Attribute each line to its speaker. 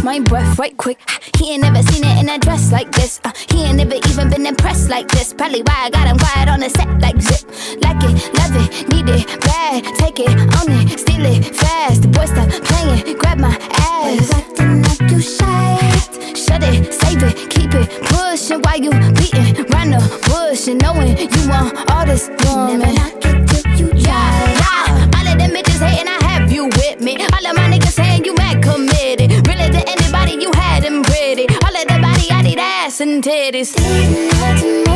Speaker 1: my breath right quick. He ain't never seen it in a dress like this. He ain't never even been impressed like this. Probably why I got him quiet on the set like zip. Like it, love it, need it, bad. Take it, own it, steal it, fast. The boy stop playing, grab my ass. Why you acting like you shy? Shut it, save it, keep it pushing while you beating round the bush and knowing you want all this woman. Never knock it till you try. Yeah. All of them bitches hating, I have you with me. All of my niggas saying you mad committed. Really to anybody, you had them pretty. All of the body, I need ass and titties.